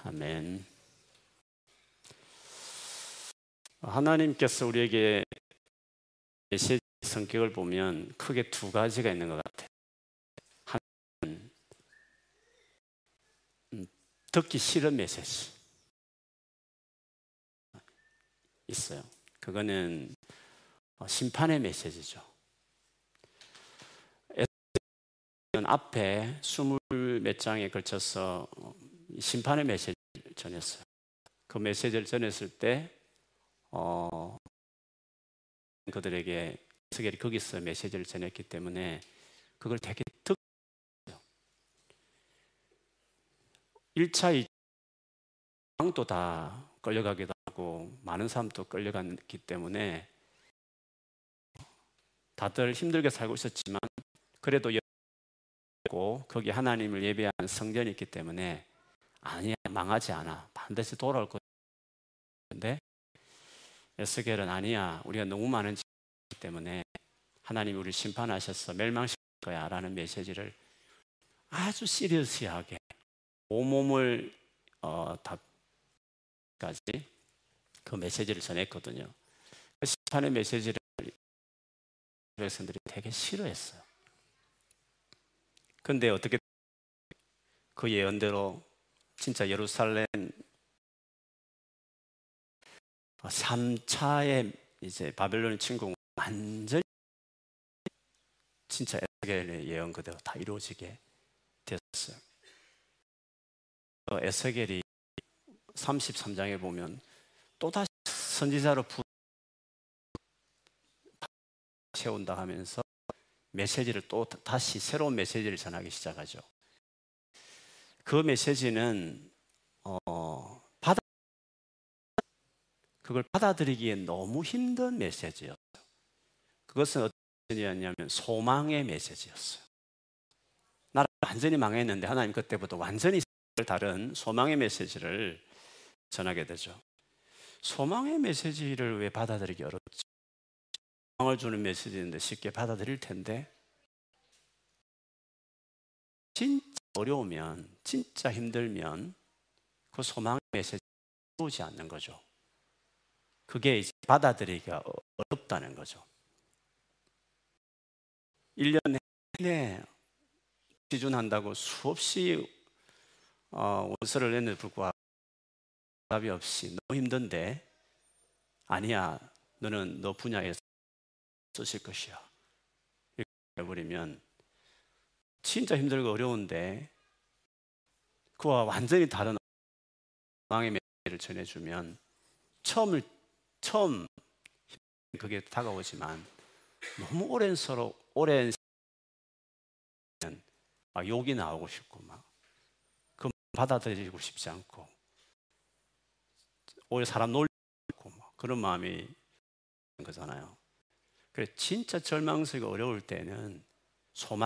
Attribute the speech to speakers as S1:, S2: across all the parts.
S1: 아멘. 하나님께서 우리에게 메시지 성격을 보면 크게 두 가지가 있는 것 같아요. 하나는 듣기 싫은 메시지 있어요. 그거는 심판의 메시지죠. 앞에 20몇 장에 걸쳐서 심판의 메시지를 전했어요. 그 메시지를 전했을 때 그들에게 에스겔이 거기서 메시지를 전했기 때문에 그걸 되게 듣고요. 1차, 2차 왕도 다 끌려가기도 하고 많은 사람도 끌려갔기 때문에 다들 힘들게 살고 있었지만 그래도 거기 하나님을 예배하는 성전이 있기 때문에 아니야, 망하지 않아, 반드시 돌아올 건데 에스겔은 아니야, 우리가 너무 많은 죄이기 때문에 하나님이 우리를 심판하셔서 멸망시킬 거야 라는 메시지를 아주 시리어스하게 온몸을 다까지 그 메시지를 전했거든요. 그 심판의 메시지를 백성들이 되게 싫어했어요. 근데 어떻게 그 예언대로 진짜 예루살렘 3차의 이제 바벨론 침공 완전히 진짜 에스겔의 예언 그대로 다 이루어지게 됐어요. 에스겔이 33장에 보면 또다시 선지자로 세운다 하면서 메시지를 또 다시 새로운 메시지를 전하기 시작하죠. 그 메시지는 그걸 받아들이기에 너무 힘든 메시지였어요. 그것은 어떤 메시지였냐면 소망의 메시지였어요. 나라가 완전히 망했는데 하나님 그때부터 완전히 다른 소망의 메시지를 전하게 되죠. 소망의 메시지를 왜 받아들이기 어렵지? 소망을 주는 메시지인데 쉽게 받아들일 텐데 진짜 어려우면, 진짜 힘들면 그 소망의 메시지가 오지 않는 거죠. 그게 이제 받아들이기가 어렵다는 거죠. 1년 내내 시준한다고 수없이 원서를 냈는데 불구하고 답이 없이 너무 힘든데 아니야, 너는 너 분야에서 쓰실 것이야 이렇게 해버리면 진짜 힘들고 어려운데 그와 완전히 다른 소망의 메시지를 전해주면 처음 그게 다가오지만 너무 오랜 막 욕이 나오고 싶고 막 그 받아들이고 싶지 않고 오히려 사람 놀리고 막 그런 마음이 있는 거잖아요. 그래 진짜 절망스럽고 어려울 때는 소망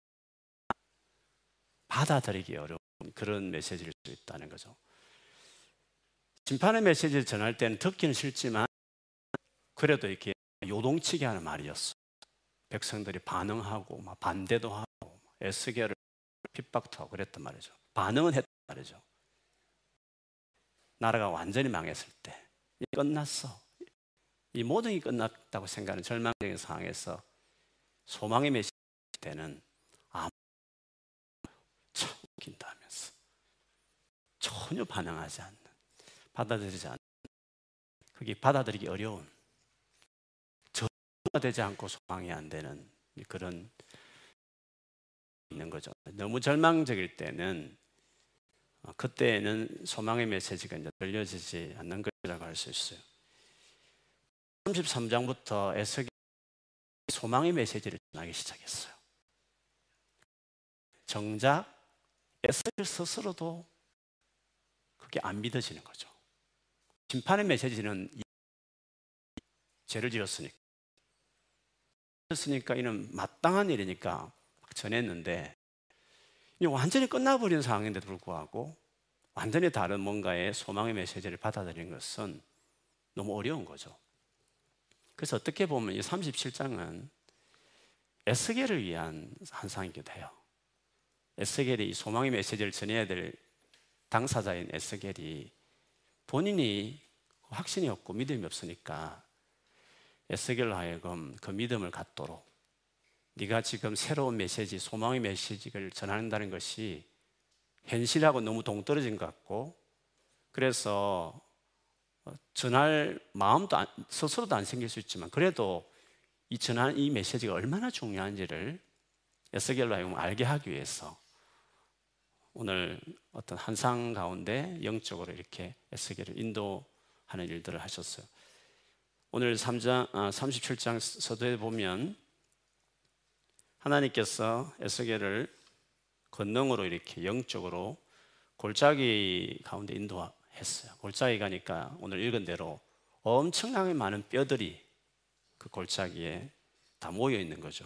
S1: 받아들이기 어려운 그런 메시지일 수 있다는 거죠. 심판의 메시지를 전할 때는 듣기는 싫지만 그래도 이렇게 요동치게 하는 말이었어. 백성들이 반응하고 막 반대도 하고 에스겔을 핍박도 하고 그랬단 말이죠. 반응은 했단 말이죠. 나라가 완전히 망했을 때 끝났어, 이 모든 게 끝났다고 생각하는 절망적인 상황에서 소망의 메시지 때는 참 웃긴다 하면서 전혀 반응하지 않는, 받아들이지 않는, 그게 받아들이기 어려운, 전부가 되지 않고 소망이 안 되는 그런 있는 거죠. 너무 절망적일 때는 그때는 소망의 메시지가 이제 들려지지 않는 것이라고 할 수 있어요. 33장부터 에스겔이 소망의 메시지를 전하기 시작했어요. 정작 에스겔 스스로도 그게 안 믿어지는 거죠. 심판의 메시지는 죄를 지었으니까 이는 마땅한 일이니까 전했는데 완전히 끝나버린 상황인데도 불구하고 완전히 다른 뭔가의 소망의 메시지를 받아들이는 것은 너무 어려운 거죠. 그래서 어떻게 보면 이 37장은 에스겔을 위한 환상이기도 해요. 에스겔이 이 소망의 메시지를 전해야 될 당사자인 에스겔이 본인이 확신이 없고 믿음이 없으니까 에스겔로 하여금 그 믿음을 갖도록, 네가 지금 새로운 메시지, 소망의 메시지를 전한다는 것이 현실하고 너무 동떨어진 것 같고, 그래서 전할 마음도 스스로도 안 생길 수 있지만 그래도 이 전한 이 메시지가 얼마나 중요한지를 에스겔로 하여금 알게 하기 위해서 오늘 어떤 환상 가운데 영적으로 이렇게 에스겔을 인도하는 일들을 하셨어요. 오늘 37장 서두에 보면 하나님께서 에스겔을 권능으로 이렇게 영적으로 골짜기 가운데 인도했어요. 골짜기 가니까 오늘 읽은 대로 엄청나게 많은 뼈들이 그 골짜기에 다 모여 있는 거죠.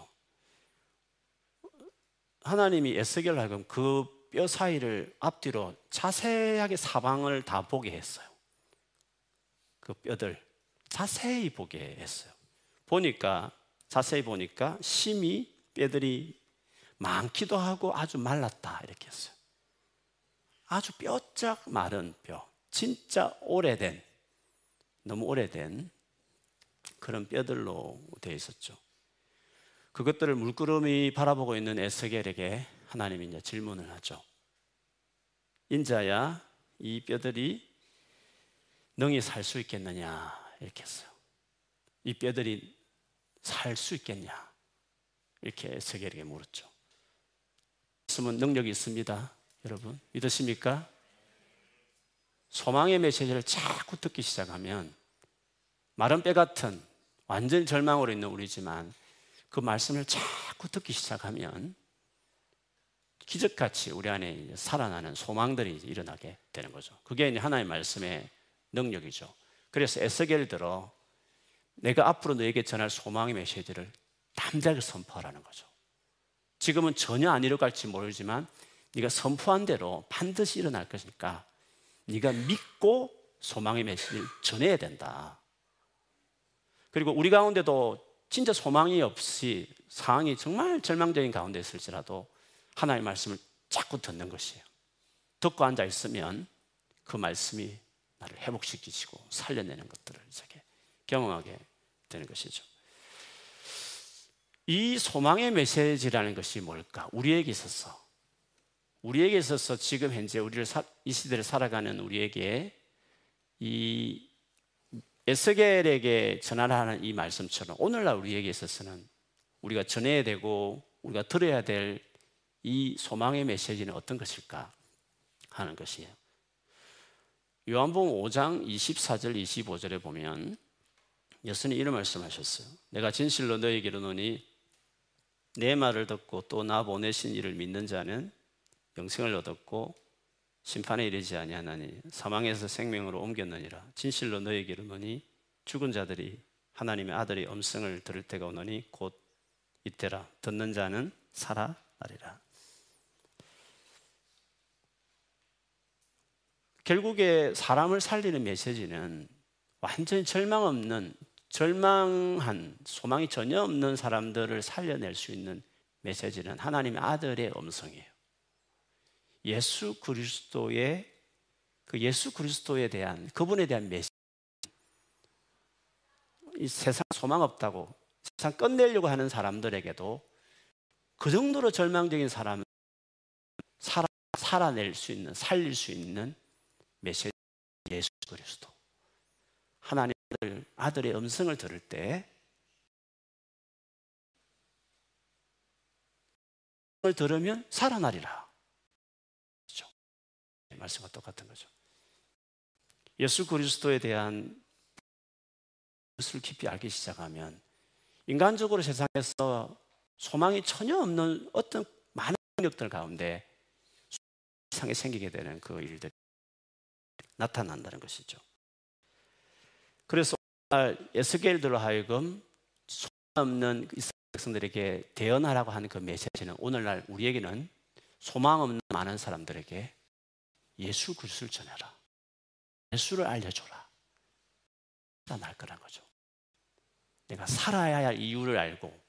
S1: 하나님이 에스겔을 하여금 그 뼈 사이를 앞뒤로 자세하게 사방을 다 보게 했어요. 그 뼈들 자세히 보게 했어요. 자세히 보니까 심히 뼈들이 많기도 하고 아주 말랐다 이렇게 했어요. 아주 뼈짝 마른 뼈, 진짜 오래된, 너무 오래된 그런 뼈들로 되어 있었죠. 그것들을 물끄러미 바라보고 있는 에스겔에게 하나님이 이제 질문을 하죠. 인자야, 이 뼈들이 능히 살 수 있겠느냐 이렇게 했어요. 이 뼈들이 살 수 있겠냐 이렇게 에스겔에게 물었죠. 말씀은 능력이 있습니다. 여러분 믿으십니까? 소망의 메시지를 자꾸 듣기 시작하면 마른 뼈 같은 완전 절망으로 있는 우리지만 그 말씀을 자꾸 듣기 시작하면 기적같이 우리 안에 살아나는 소망들이 일어나게 되는 거죠. 그게 이제 하나님의 말씀의 능력이죠. 그래서 에스겔 들어 내가 앞으로 너에게 전할 소망의 메시지를 담대하게 선포하라는 거죠. 지금은 전혀 안 이뤄갈지 모르지만 네가 선포한 대로 반드시 일어날 것이니까 네가 믿고 소망의 메시지를 전해야 된다. 그리고 우리 가운데도 진짜 소망이 없이 상황이 정말 절망적인 가운데 있을지라도 하나님의 말씀을 자꾸 듣는 것이에요. 듣고 앉아 있으면 그 말씀이 나를 회복시키시고 살려내는 것들을 이렇게 경험하게 되는 것이죠. 이 소망의 메시지라는 것이 뭘까? 우리에게 있어서 지금 현재 이 시대를 살아가는 우리에게 이 에스겔에게 전하라는 이 말씀처럼 오늘날 우리에게 있어서는 우리가 전해야 되고 우리가 들어야 될 이 소망의 메시지는 어떤 것일까 하는 것이에요. 요한복음 5장 24절 25절에 보면 예수님이 이런 말씀하셨어요. 내가 진실로 너에게 이르노니 내 말을 듣고 또 나 보내신 이를 믿는 자는 영생을 얻었고 심판에 이르지 아니하나니 사망에서 생명으로 옮겼느니라. 진실로 너에게 이르노니 죽은 자들이 하나님의 아들의 음성을 들을 때가 오노니 곧 이때라. 듣는 자는 살아나리라. 결국에 사람을 살리는 메시지는 완전히 절망한 소망이 전혀 없는 사람들을 살려낼 수 있는 메시지는 하나님의 아들의 음성이에요. 예수 그리스도에 대한 그분에 대한 메시지. 이 세상 소망 없다고 세상 끝내려고 하는 사람들에게도 그 정도로 절망적인 사람은 살아낼 수 있는, 살릴 수 있는 메시지. 예수 그리스도 하나님 아들의 음성을 들을 때 들으면 살아나리라. 그렇죠? 말씀과 똑같은 거죠. 예수 그리스도에 대한 것을 깊이 알기 시작하면 인간적으로 세상에서 소망이 전혀 없는 어떤 많은 능력들 가운데 세상에 생기게 되는 그 일들이 나타난다는 것이죠. 그래서 오늘 에스겔들로 하여금 소망 없는 이스라엘 백성들에게 대언하라고 하는 그 메시지는 오늘날 우리에게는 소망 없는 많은 사람들에게 예수 그리스도를 전해라. 예수를 알려줘라. 살아날 거란 거죠. 내가 살아야 할 이유를 알고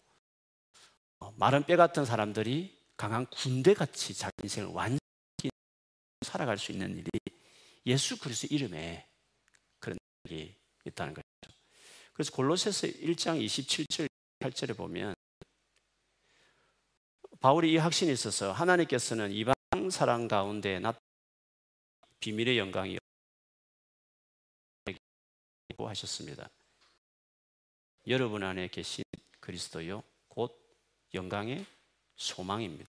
S1: 마른 뼈 같은 사람들이 강한 군대같이 자기 인생을 완전히 살아갈 수 있는 일이 예수 그리스도 이름에 그런 일이 있다는 거죠. 그래서 골로새서 1장 27절 8절에 보면 바울이 이 확신이 있어서 하나님께서는 이방 사람 가운데 비밀의 영광이 있다고 하셨습니다. 여러분 안에 계신 그리스도요 곧 영광의 소망입니다.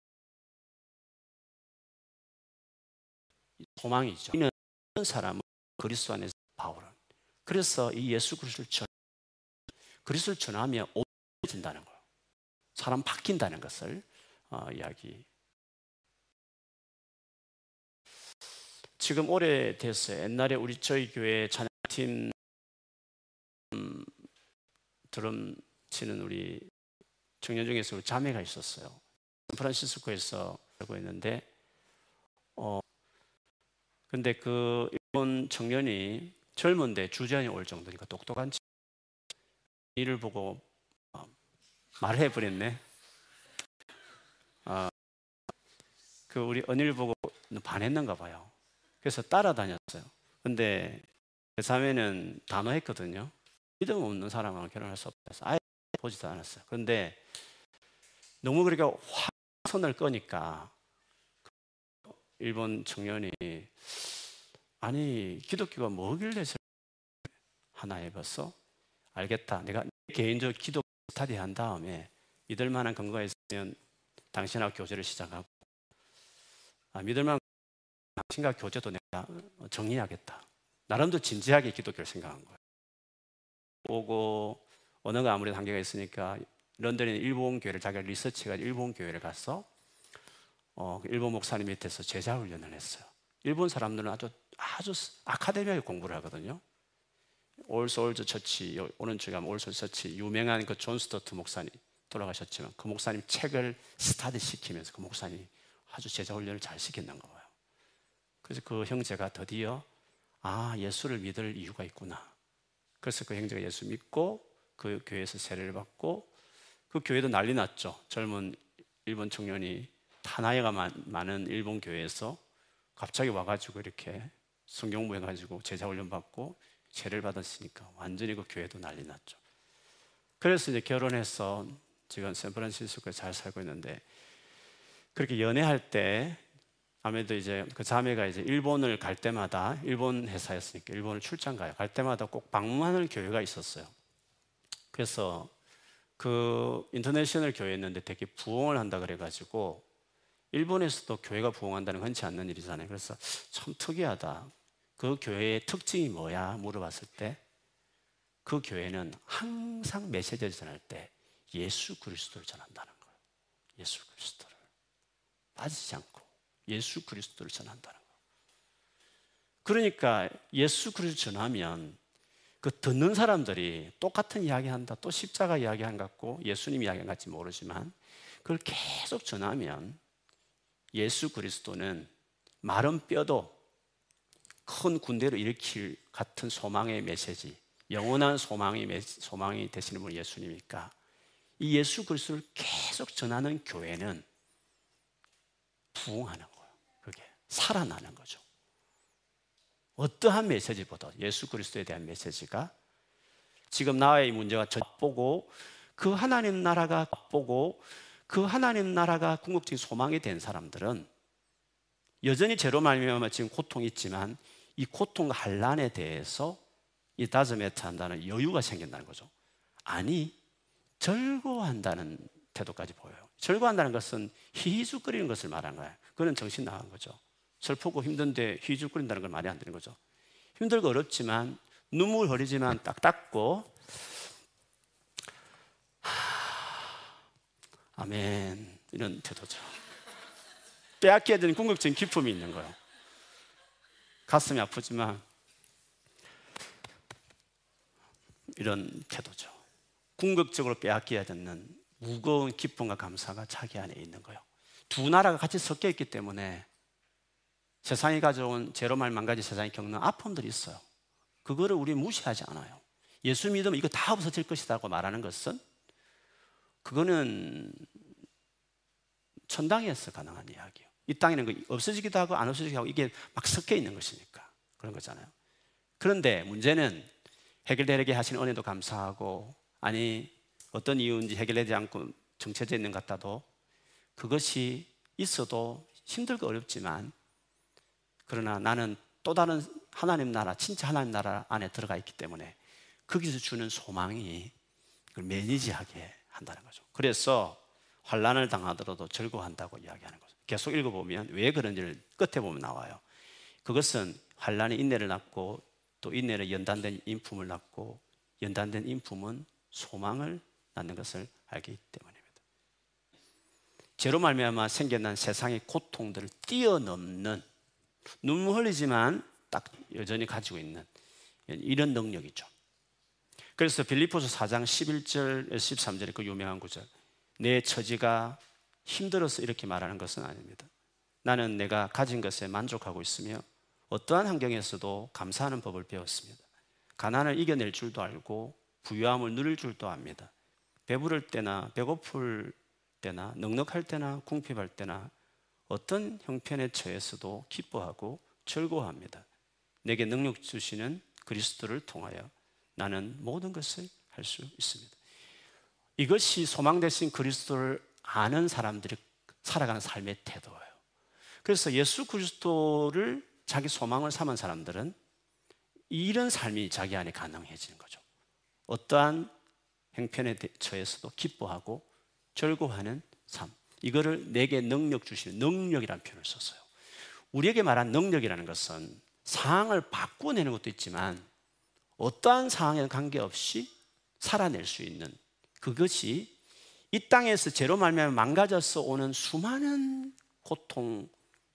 S1: 소망이죠. 이는 사람은 그리스도 안에서 바울은 그래서 이 예수 그리스도를 전하면 오해진다는 거예요. 사람 바뀐다는 것을 이야기. 지금 오래됐어요. 옛날에 저희 교회 찬양팀 드럼 치는 우리 청년 중에서 자매가 있었어요. 샌프란시스코에서 살고 있는데 근데 그 일본 청년이 젊은데 주전이 올 정도니까 똑똑한 이를 보고 말해버렸네. 그 우리 언니를 보고 반했는가 봐요. 그래서 따라다녔어요. 근데 그 자매는 단호했거든요. 믿음 없는 사람하고 결혼할 수 없어서 아예 보지도 않았어요. 그런데 너무 그렇게 확 선을 끄니까 일본 청년이 아니 기독교가 뭐길래 하나 해봤어? 알겠다. 내가 개인적으로 기독 스터디한 다음에 믿을 만한 근거가 있으면 당신하고 교제를 시작하고 믿을 만한 당신과 교제도 내가 정리하겠다. 나름대로 진지하게 기독교를 생각한 거예요. 오고 언어가 아무래도 한계가 있으니까 런던에 일본 교회를 자기가 리서치해가지고 일본 교회를 가서 일본 목사님 밑에서 제자 훈련을 했어요. 일본 사람들은 아주 아카데미하게 공부를 하거든요. 올솔즈 처치, 오른쪽에 가면 올솔즈 처치 유명한 그 존 스토트 목사님 돌아가셨지만 그 목사님 책을 스터디 시키면서 그 목사님이 아주 제자 훈련을 잘 시켰는가 봐요. 그래서 그 형제가 드디어 예수를 믿을 이유가 있구나. 그래서 그 형제가 예수 믿고 그 교회에서 세례를 받고 그 교회도 난리 났죠. 젊은 일본 청년이 다 나이가 많은 일본 교회에서 갑자기 와가지고 이렇게 성경 공부해가지고 제자 훈련 받고 세례를 받았으니까 완전히 그 교회도 난리 났죠. 그래서 이제 결혼해서 지금 샌프란시스코에 잘 살고 있는데 그렇게 연애할 때 아무래도 이제 그 자매가 이제 일본을 갈 때마다 일본 회사였으니까 일본을 출장 가요. 갈 때마다 꼭 방문하는 교회가 있었어요. 그래서 그 인터내셔널 교회였는데 되게 부흥을 한다 그래가지고 일본에서도 교회가 부흥한다는 건 흔치 않는 일이잖아요. 그래서 참 특이하다. 그 교회의 특징이 뭐야? 물어봤을 때 그 교회는 항상 메시지를 전할 때 예수 그리스도를 전한다는 거예요. 예수 그리스도를 빠지지 않고 예수 그리스도를 전한다는 거예요. 그러니까 예수 그리스도를 전하면 그 듣는 사람들이 똑같은 이야기한다, 또 십자가 이야기한 것 같고 예수님 이야기한 것 같지 모르지만 그걸 계속 전하면 예수 그리스도는 마른 뼈도 큰 군대를 일으킬 같은 소망의 메시지, 영원한 소망이 되시는 분이 예수님이니까 이 예수 그리스도를 계속 전하는 교회는 부흥하는 거예요. 그게 살아나는 거죠. 어떠한 메시지보다 예수 그리스도에 대한 메시지가 지금 나의 문제가 보고 그 하나님 나라가 보고 그 하나님 나라가 궁극적인 소망이 된 사람들은 여전히 죄로 말미암아 지금 고통이 있지만 이 고통과 환난에 대해서 이 다즈메트 한다는 여유가 생긴다는 거죠. 아니 즐거워한다는 태도까지 보여요. 즐거워한다는 것은 희죽거리는 것을 말하는 거예요. 그건 정신 나간 거죠. 슬프고 힘든데 희죽거린다는 건 말이 안 되는 거죠. 힘들고 어렵지만 눈물 흐리지만 딱 닦고 아멘 이런 태도죠. 빼앗겨야 되는 궁극적인 기쁨이 있는 거예요. 가슴이 아프지만 이런 태도죠. 궁극적으로 빼앗겨야 되는 무거운 기쁨과 감사가 자기 안에 있는 거예요. 두 나라가 같이 섞여 있기 때문에 세상이 가져온 죄로 망가진 세상이 겪는 아픔들이 있어요. 그거를 우리 무시하지 않아요. 예수 믿으면 이거 다 없어질 것이라고 말하는 것은 그거는 천당에서 가능한 이야기예요. 이 땅에는 없어지기도 하고 안 없어지기도 하고 이게 막 섞여 있는 것이니까 그런 거잖아요. 그런데 문제는 해결되게 하시는 은혜도 감사하고, 아니 어떤 이유인지 해결되지 않고 정체되어 있는 것 같아도 그것이 있어도 힘들고 어렵지만, 그러나 나는 또 다른 하나님 나라, 진짜 하나님 나라 안에 들어가 있기 때문에 거기서 주는 소망이 그걸 매니지하게 한다는 거죠. 그래서 환난을 당하더라도 즐거워한다고 이야기하는 거죠. 계속 읽어보면 왜 그런지를 끝에 보면 나와요. 그것은 환난이 인내를 낳고, 또 인내는 연단된 인품을 낳고, 연단된 인품은 소망을 낳는 것을 알기 때문입니다. 죄로 말미암아 생겨난 세상의 고통들을 뛰어넘는, 눈물 흘리지만 딱 여전히 가지고 있는 이런 능력이죠. 그래서 빌립보서 4장 11절 13절의 그 유명한 구절, 내 처지가 힘들어서 이렇게 말하는 것은 아닙니다. 나는 내가 가진 것에 만족하고 있으며 어떠한 환경에서도 감사하는 법을 배웠습니다. 가난을 이겨낼 줄도 알고 부유함을 누릴 줄도 압니다. 배부를 때나 배고플 때나 넉넉할 때나 궁핍할 때나 어떤 형편에 처해서도 기뻐하고 즐거워합니다. 내게 능력 주시는 그리스도를 통하여 나는 모든 것을 할 수 있습니다. 이것이 소망 되신 그리스도를 아는 사람들이 살아가는 삶의 태도예요. 그래서 예수 그리스도를 자기 소망을 삼은 사람들은 이런 삶이 자기 안에 가능해지는 거죠. 어떠한 형편에 처해서도 기뻐하고 즐거워하는 삶, 이거를 내게 능력 주시는, 능력이라는 표현을 썼어요. 우리에게 말한 능력이라는 것은 상황을 바꿔내는 것도 있지만 어떠한 상황에 관계없이 살아낼 수 있는, 그것이 이 땅에서 죄로 말미암아 망가져서 오는 수많은 고통이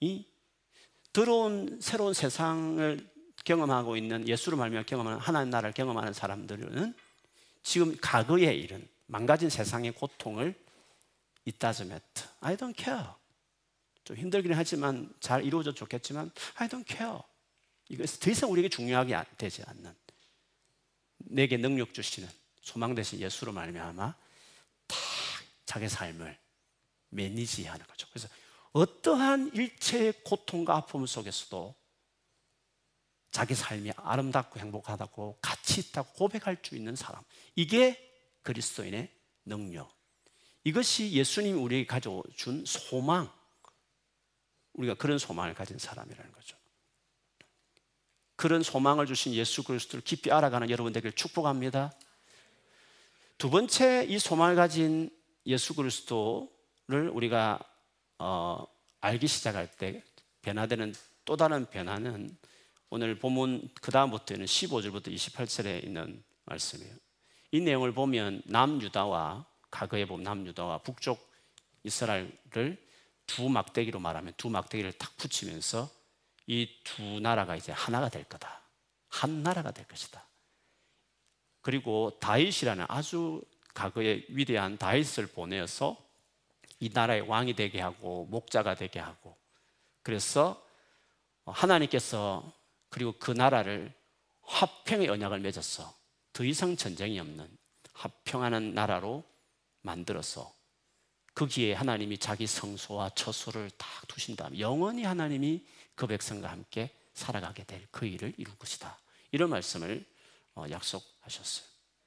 S1: 들어온 새로운 세상을 경험하고 있는, 예수로 말미암아 경험하는 하나님 나라를 경험하는 사람들은 지금 과거에 이른 망가진 세상의 고통을 It doesn't matter. I don't care. 좀 힘들긴 하지만 잘 이루어져 좋겠지만 I don't care. 이것이 더 이상 우리에게 중요하게 되지 않는, 내게 능력 주시는 소망 되신 예수로 말미암아 다 자기 삶을 매니지하는 거죠. 그래서 어떠한 일체의 고통과 아픔 속에서도 자기 삶이 아름답고 행복하다고 가치 있다고 고백할 수 있는 사람, 이게 그리스도인의 능력, 이것이 예수님이 우리에게 가져준 소망, 우리가 그런 소망을 가진 사람이라는 거죠. 그런 소망을 주신 예수 그리스도를 깊이 알아가는 여러분 되기를 축복합니다. 두 번째, 이 소망을 가진 예수 그리스도를 우리가 알기 시작할 때 변화되는 또 다른 변화는 오늘 본문 그 다음부터는 15절부터 28절에 있는 말씀이에요. 이 내용을 보면 남유다와, 과거에 보면 남유다와 북쪽 이스라엘을 두 막대기로 말하면 두 막대기를 탁 붙이면서 이 두 나라가 이제 하나가 될 거다, 한 나라가 될 것이다. 그리고 다윗이라는 아주 과거에 위대한 다윗을 보내어서 이 나라의 왕이 되게 하고 목자가 되게 하고, 그래서 하나님께서 그리고 그 나라를 화평의 언약을 맺어서 더 이상 전쟁이 없는 화평하는 나라로 만들어서 거기에 하나님이 자기 성소와 처소를 딱 두신 다음 영원히 하나님이 그 백성과 함께 살아가게 될 그 일을 이룰 것이다, 이런 말씀을 약속하셨어요.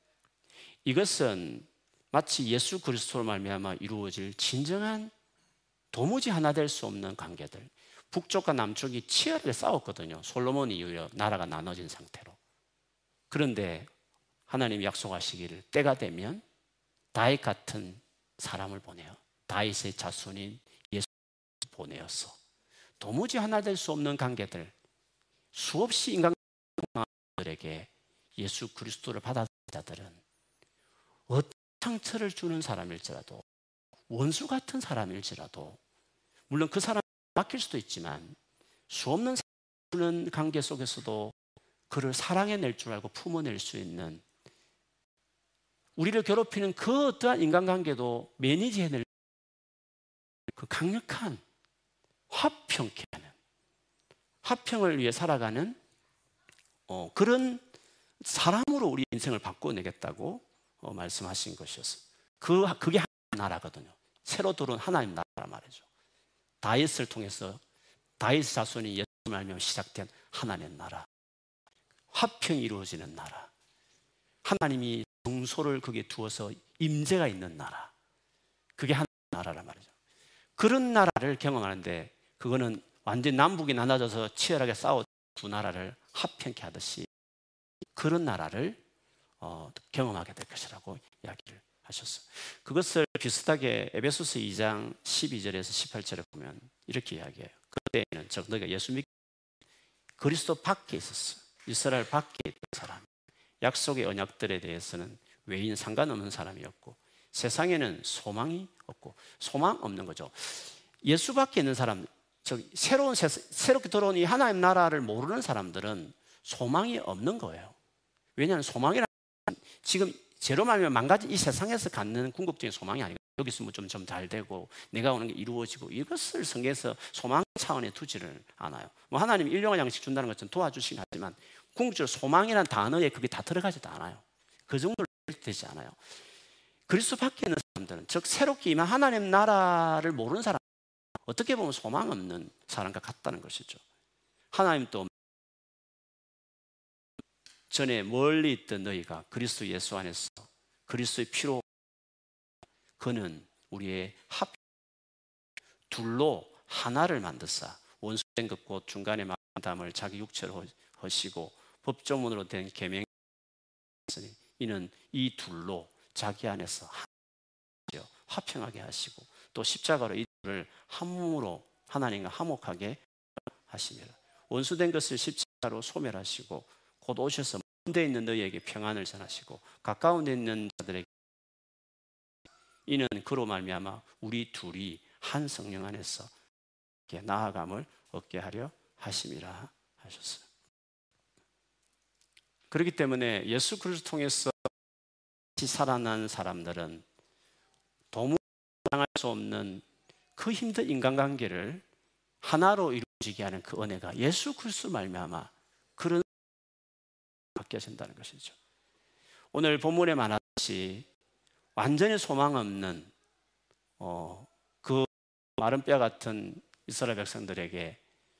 S1: 이것은 마치 예수 그리스도로 말미암아 이루어질 진정한 도무지 하나 될 수 없는 관계들, 북쪽과 남쪽이 치열하게 싸웠거든요. 솔로몬 이후에 나라가 나눠진 상태로. 그런데 하나님이 약속하시기를 때가 되면 다윗 같은 사람을 보내요. 다윗의 자손인 예수를 보내어서 도무지 하나 될 수 없는 관계들, 수없이 인간들에게 예수 그리스도를 받아들인 자들은 어떤 상처를 주는 사람일지라도, 원수 같은 사람일지라도, 물론 그 사람이 맡길 수도 있지만 수없는 주는 관계 속에서도 그를 사랑해낼 줄 알고 품어낼 수 있는, 우리를 괴롭히는 그 어떠한 인간관계도 매니지해낼 그 강력한 화평케 하는, 화평을 위해 살아가는 그런 사람으로 우리 인생을 바꿔내겠다고 말씀하신 것이었어요. 그게 하나님 나라거든요. 새로 들어온 하나님 나라 말이죠. 다윗을 통해서 다윗 자손이 예수를 알며 시작된 하나님의 나라, 화평이 이루어지는 나라, 하나님이 정소를 거기에 두어서 임재가 있는 나라, 그게 하나님의 나라란 말이죠. 그런 나라를 경험하는데, 그거는 완전 남북이 나눠져서 치열하게 싸워 두 나라를 화평케 하듯이 그런 나라를 경험하게 될 것이라고 이야기를 하셨어요. 그것을 비슷하게 에베소서 2장 12절에서 18절에 보면 이렇게 이야기해요. 그때는 즉 너희가 예수 믿 그리스도 밖에 있었어. 이스라엘 밖에 있던 사람, 약속의 언약들에 대해서는 외인 상관없는 사람이었고, 세상에는 소망이 없고, 소망 없는 거죠. 예수 밖에 있는 사람, 즉 새롭게 들어온 이 하나님 나라를 모르는 사람들은 소망이 없는 거예요. 왜냐하면 소망이란 지금 죄로 말미암아 망가진 이 세상에서 갖는 궁극적인 소망이 아니고, 여기 있으면 좀 잘 되고 내가 오는 게 이루어지고, 이것을 성경에서 소망 차원에 두지를 않아요. 뭐 하나님이 일용할 양식 준다는 것은 도와주시긴 하지만 궁극적으로 소망이라는 단어에 그게 다 들어가지도 않아요. 그 정도로 되지 않아요. 그리스도 밖에 있는 사람들은, 즉 새롭게 임한 하나님 나라를 모르는 사람, 어떻게 보면 소망 없는 사람과 같다는 것이죠. 하나님도 전에 멀리 있던 너희가 그리스도 예수 안에서 그리스도의 피로, 그는 우리의 합 둘로 하나를 만드사 원수된 것 곧 중간에 만담을 자기 육체로 하시고 법조문으로 된 계명이 있으니 이는 이 둘로 자기 안에서 화평하게 하시고 또 십자가로 이 둘을 한 몸으로 하나님과 화목하게 하시며 원수된 것을 십자가로 소멸하시고 곧 오셔서 먼 데 있는 너희에게 평안을 전하시고 가까운 데 있는 자들에게, 이는 그로 말미암아 우리 둘이 한 성령 안에서 나아감을 얻게 하려 하심이라 하셨어요. 그렇기 때문에 예수 그리스도를 통해서 살아난 사람들은 도무지 당할 수 없는 그 힘든 인간관계를 하나로 이루어지게 하는 그 은혜가 예수 그리스도 말미암아 그런 받게 하신다는 것이죠. 오늘 본문에 말하듯이 완전히 소망 없는 그 마른 뼈 같은 이스라엘 백성들에게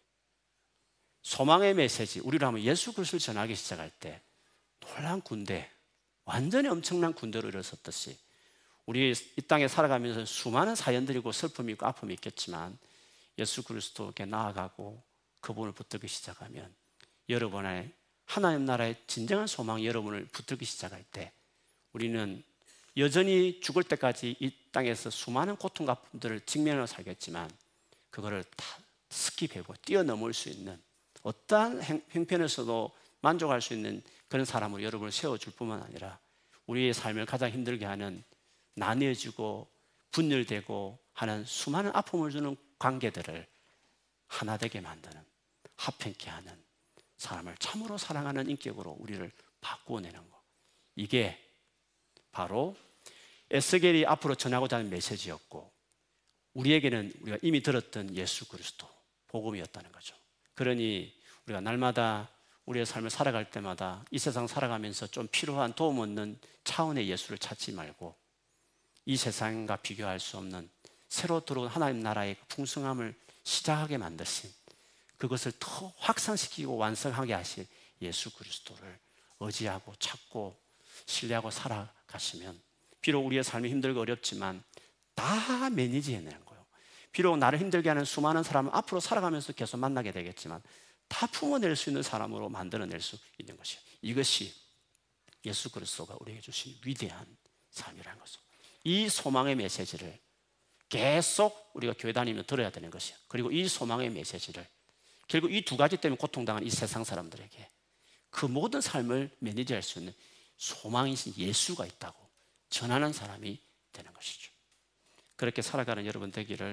S1: 소망의 메시지, 우리로 하면 예수 그리스도를 전하기 시작할 때 놀라운 군대, 완전히 엄청난 군대로 일어섰듯이 우리 이 땅에 살아가면서 수많은 사연들이고 슬픔이 있고 아픔이 있겠지만 예수 그리스도께 나아가고 그분을 붙들기 시작하면 여러분의 하나님 나라의 진정한 소망이 여러분을 붙들기 시작할 때 우리는 여전히 죽을 때까지 이 땅에서 수많은 고통과 아픔들을 직면하며 살겠지만 그거를 다 스킵하고 뛰어넘을 수 있는 어떠한 형편에서도 만족할 수 있는 그런 사람으로 여러분을 세워줄 뿐만 아니라 우리의 삶을 가장 힘들게 하는 나뉘어지고 분열되고 하는 수많은 아픔을 주는 관계들을 하나 되게 만드는, 화평케 하는 사람을 참으로 사랑하는 인격으로 우리를 바꾸어내는 것, 이게 바로 에스겔이 앞으로 전하고자 하는 메시지였고 우리에게는 우리가 이미 들었던 예수 그리스도 복음이었다는 거죠. 그러니 우리가 날마다 우리의 삶을 살아갈 때마다 이 세상 살아가면서 좀 필요한 도움 얻는 차원의 예수를 찾지 말고 이 세상과 비교할 수 없는 새로 들어온 하나님 나라의 풍성함을 시작하게 만드신, 그것을 더 확산시키고 완성하게 하실 예수 그리스도를 의지하고 찾고 신뢰하고 살아가시면 비록 우리의 삶이 힘들고 어렵지만 다 매니지 해내는 거예요. 비록 나를 힘들게 하는 수많은 사람을 앞으로 살아가면서 계속 만나게 되겠지만 다 품어낼 수 있는 사람으로 만들어낼 수 있는 것이에요. 이것이 예수 그리스도가 우리에게 주신 위대한 삶이라는 거죠. 이 소망의 메시지를 계속 우리가 교회 다니며 들어야 되는 것이에요. 그리고 이 소망의 메시지를 결국 이 두 가지 때문에 고통당한 이 세상 사람들에게 그 모든 삶을 매니지할 수 있는 소망이신 예수가 있다고 전하는 사람이 되는 것이죠. 그렇게 살아가는 여러분 되기를